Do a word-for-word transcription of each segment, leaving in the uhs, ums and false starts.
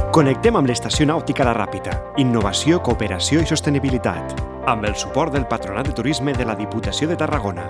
Connectem amb l'Estació Nàutica La Ràpita. Innovació, cooperació i sostenibilitat. Amb el suport del Patronat de Turisme de la Diputació de Tarragona.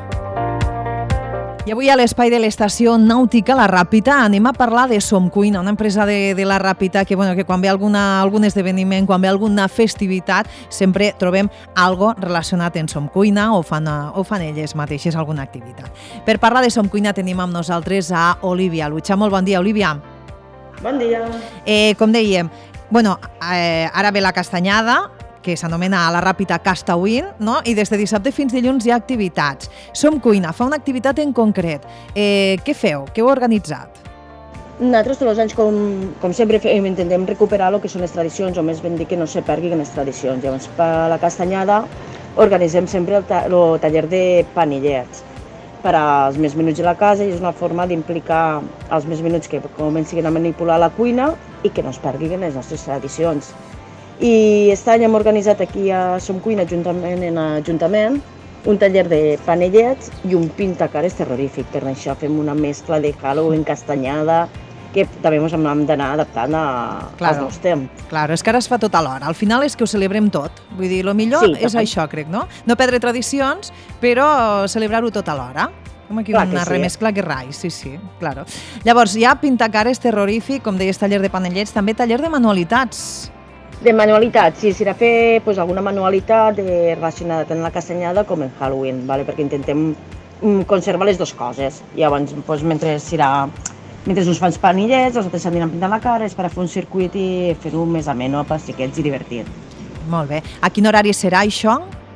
I avui a l'espai de l'Estació Nàutica La Ràpita anem a parlar de Som Cuina, una empresa de, de La Ràpita que, bueno, que quan ve alguna, algun esdeveniment, quan ve alguna festivitat, sempre trobem algo relacionat amb Som Cuina o fan, o fan elles mateixes alguna activitat. Per parlar de Som Cuina tenim amb nosaltres a Olivia Lucha. Molt bon dia, Olivia. Bon dia. Eh, com dèiem, bueno, eh, ara ve la castanyada, que s'anomena a La Ràpita Castauín, no? I des de dissabte fins dilluns hi ha activitats. Som Cuina fa una activitat en concret. Eh, què feu? Què heu organitzat? Nosaltres tots els anys, com, com sempre, fem, intentem recuperar el que són les tradicions, o més ben dir que no se perguin les tradicions. Llavors, per la castanyada organitzem sempre el, ta el taller de panellets per als més menuts de la casa i és una forma d'implicar els més menuts que comencin a manipular la cuina i que no es perguin les nostres tradicions. I aquest any hem organitzat aquí a Som Cuina, juntament en l'Ajuntament, un taller de panellets i un pintacares terrorífic. Per això fem una mescla de Halloween, castanyada, que també ens hem d'anar adaptant a, claro, als nous temps. Claro, és que ara es fa tot alhora. Al final és que ho celebrem tot. Vull dir, el millor sí, és això, crec, no? No perdre tradicions, però celebrar-ho tot alhora. Com aquí clar una sí. remescla que rai, sí, sí, claro. Llavors, hi ha pintacares terrorífic, com deies, taller de panellets, també taller de manualitats. De manualitats, sí, s'hi ha fet pues, alguna manualitat de, relacionada tant en la castanyada com en Halloween, vale? Perquè intentem mm, conservar les dues coses. Llavors, pues, mentre serà, mentre uns fan panellets, els altres s'aniran pintant la cara, és per a fer un circuit i fer-ho més ameno per xiquets i divertit. Molt bé. A quin horari serà això?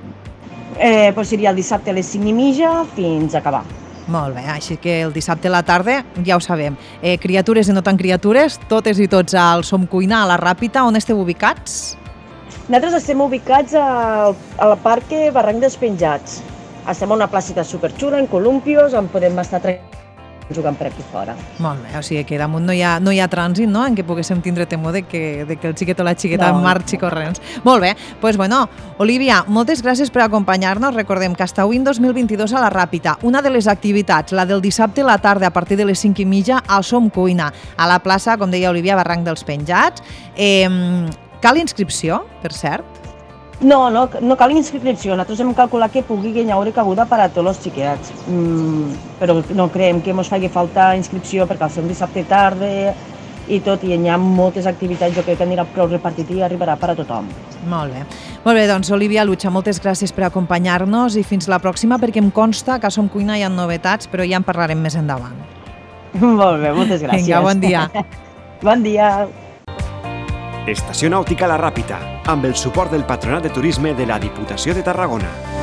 Eh, pues, seria el dissabte a les cinc i mitja fins a acabar. Molt bé, així que el dissabte a la tarda ja ho sabem. Eh, criatures i no tan criatures, totes i tots al Som Cuina, a La Ràpita, on esteu ubicats? Nosaltres estem ubicats a, a la Parque Barranc dels Penjats. Estem a una placeta superxula, en columpios, on podem estar jugant per aquí fora. Molt bé, o sigui que damunt no hi ha, no hi ha trànsit, no?, en què poguéssim tindre temor de que, de que el xiquet o la xiqueta no, marxi corrents. Molt bé, doncs pues bueno, Olivia, moltes gràcies per acompanyar-nos. Recordem, Castauín dos mil vint-i-dos a La Ràpita. Una de les activitats, la del dissabte a la tarda a partir de les cinc i mitja al Som Cuina, a la plaça, com deia Olivia, Barranc dels Penjats. Eh, cal inscripció, per cert? No, no, no cal inscripció. Nosaltres hem calculat que pugui haver cabuda per a tots els xiquets. Mm, però no creiem que ens faci falta inscripció perquè al ser un dissabte tarda i tot, i hi ha moltes activitats, jo crec que anirà prou repartit i arribarà per a tothom. Molt bé. Molt bé, doncs, Olivia Lucha, moltes gràcies per acompanyar-nos i fins la pròxima, perquè em consta que a Som Cuina hi ha novetats, però ja en parlarem més endavant. Molt bé, moltes gràcies. Vinga, bon dia. Bon dia. Estació Nàutica La Ràpita, amb el suport del Patronat de Turisme de la Diputació de Tarragona.